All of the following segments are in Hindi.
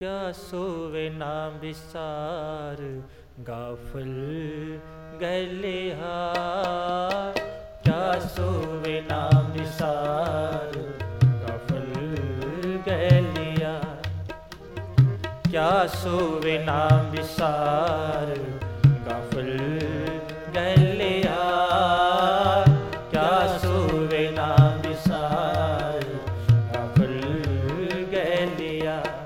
क्या सोवे ना बिसार गाफिल गलिहार। क्या सोवे ना बिसार गाफिल गलिहार। क्या सोवे ना बिसार गाफिल गलिहार। क्या सोवे ना बिसार गाफिल गलिहार।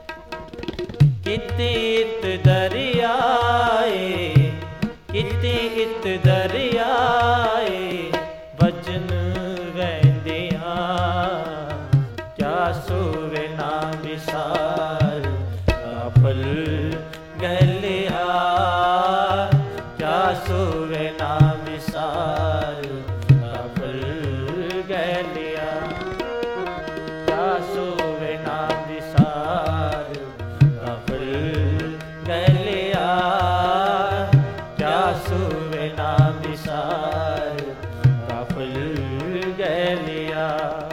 कितने इत दरियाए कितने इत दरियाए वजन वैंदिया। क्या सोवे ना बिसार गाफिल गलिहार। क्या सोवे ना बिसार गाफिल गलिहार। क्या सोवे ना बिसार गाफिल गलिहार। क्या सोवे ना बिसार गाफिल गलिहार।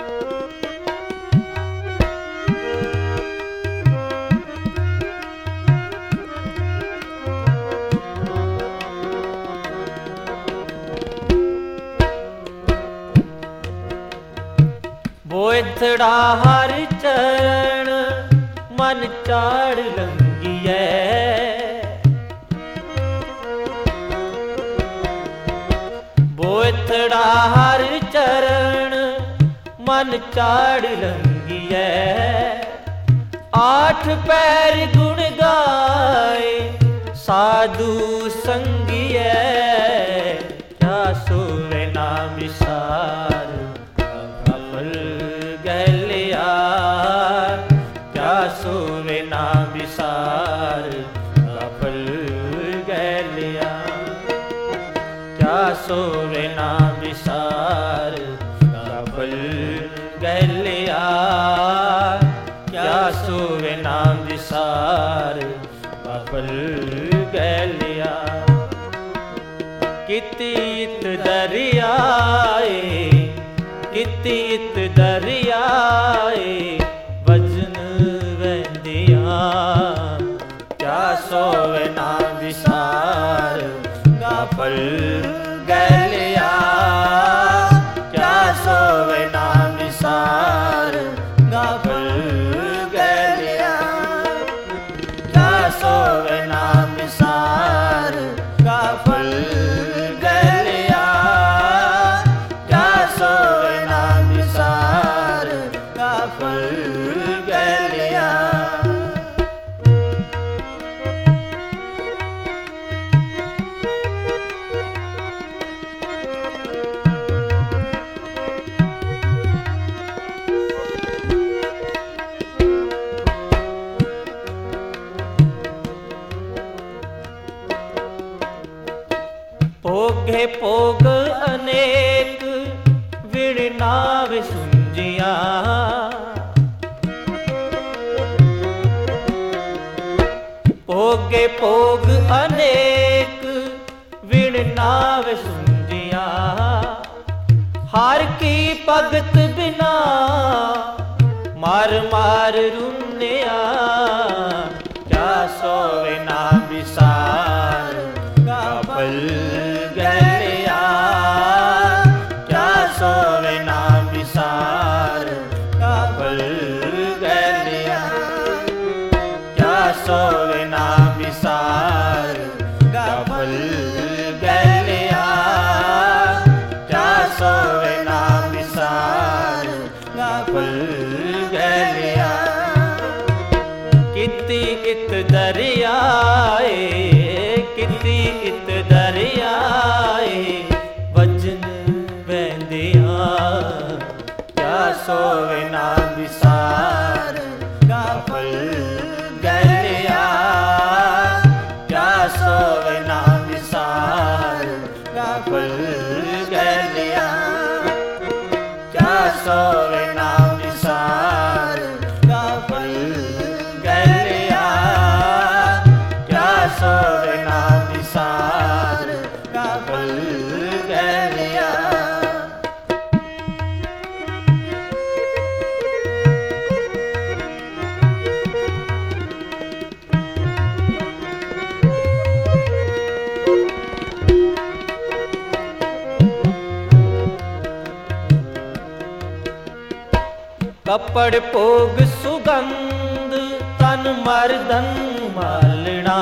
बोथड़ा हर चरण मन चाड़ लंगिए। बोथड़ा हर चरण मन चाड़ लंगिए। आठ पैर गुण गाए साधु संगिए। क्या सोवे ना बिसार गाफिल गलिहार। क्या सोवे ना बिसार गाफिल गलिहार। क्या सोवे ना बिसार गाफिल गलिहार। क्या सोवे ना बिसार गाफिल गलिहार। कितने इत दरियाए कितने इत दरियाए वजन वैंदिया। क्या सोवे ना बिसार गाफिल गलिहार। क्या सोवे ना बिसार गाफिल गलिहार। क्या सोवे ना बिसार गाफिल गलिहार। क्या सोवे ना बिसार गाफिल गलिहार। भोगे भोग अनेक विण नाव सुंजिया। भोगे भोग अनेक विण नाव सुंजिया। हार की भगत बिना मार मार रुनिया। क्या सोवे ना बिसार गाफिल गलिहार। क्या सोवे ना बिसार गाफिल गलिहार। क्या सोवे ना बिसार गाफिल गलिहार। क्या सोवे ना बिसार गाफिल गलिहार। कितने इत दरियाए कितने इत दरियाए वजन वैंदिया। क्या सोवे ना बिसार गाफिल गलिहार। क्या सोवे ना बिसार गाफिल गलिहार। क्या सोवे ना बिसार गाफिल गलिहार। क्या सोवे ना बिसार गाफिल गलिहार। कपड़ भोग सुगंध तन मर्दन मालना।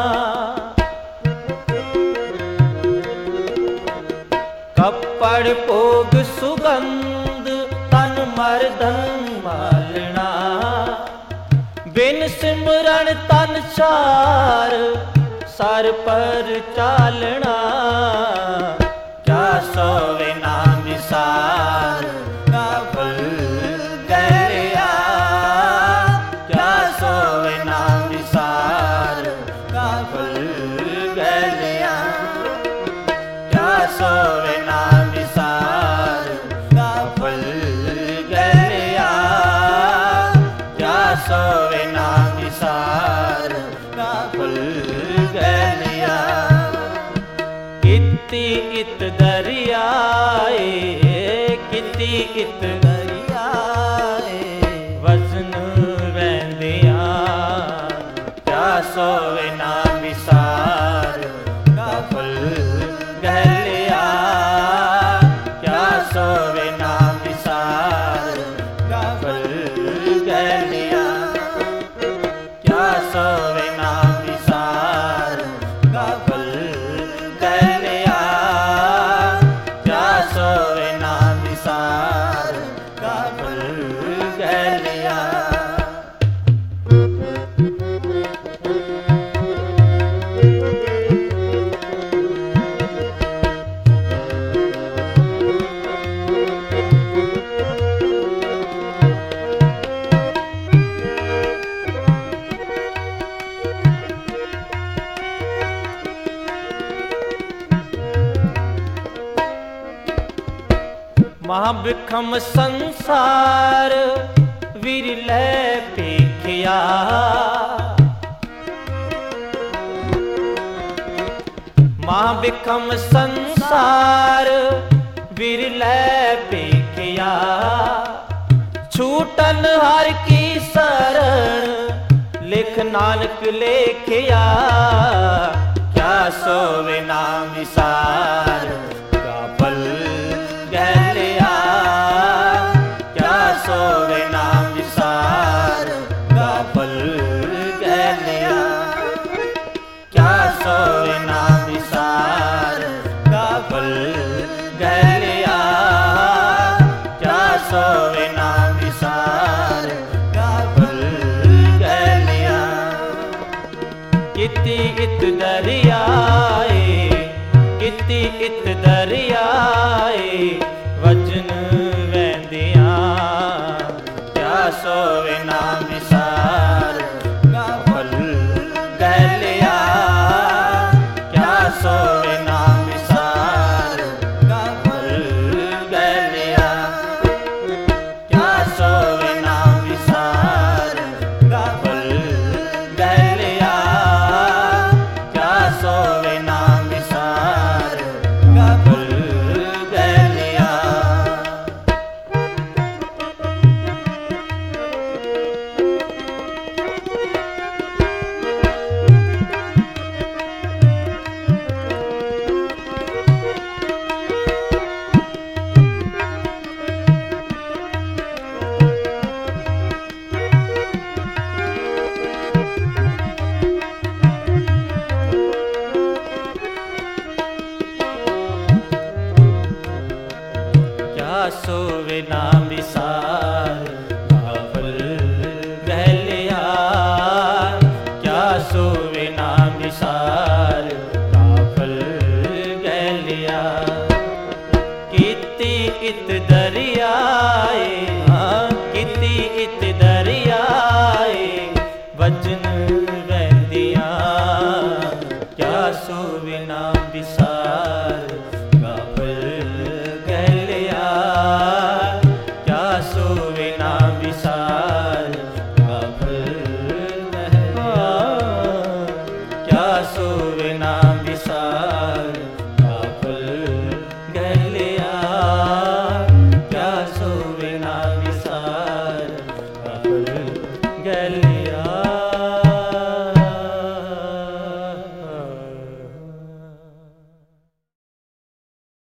कपड़ भोग सुगंध तन मर्दन मालना। बिन सिमरन तन चार सर पर चालना। क्या सोवे ना विसार गाफल गलिया। क्या सोवे ना विसार गाफल गलिया। क्या सोवे ना विसार गाफल गलिया। क्या सोवे ना विसार गाफल गलिया। कित्ती इत दरियाए कित्ती इत दरियाए वजन वैंदिया। क्या सोवे ना विसार गाफल गलिया। क्या सोवे ना विसार गाफल गलिया। क्या सोवे ना विसार गाफल गलिया। क्या सोवे ना विसार गाफल गलिया। महाबिखम संसार विरले पेखिया। महाबिखम संसार विरले पेखिया। छूटन हर की शरण लिख नानक लेखिया। क्या सोवे ना विसार गाफल गलिया। क्या सोवे ना विसार गाफल गलिया। क्या सोवे ना विसार गाफल गलिया। क्या सोवे ना विसार गाफल गलिया। कित्ती इत दरियाए कित्ती इत दरियाए वजन वैंदिया। क्या सोवे ना विसार गाफल गलिया। क्या सोवे ना विसार गाफल गलिया। क्या सोवे ना विसार गाफल गलिया। क्या सोवे ना विसार गाफल गलिया। क्या सोवे ना विसार गाफल गलिया। क्या सोवे ना विसार गाफल गलिया। कित्ती इत दरियाए कित्ती इत दरियाए वजन वैंदिया। क्या सोवे ना विसार गाफल गलिया। क्या सोवे ना विसार गाफल गलिया। क्या सोवे ना विसार गाफल गलिया। क्या सोवे ना विसार गाफल गलिया।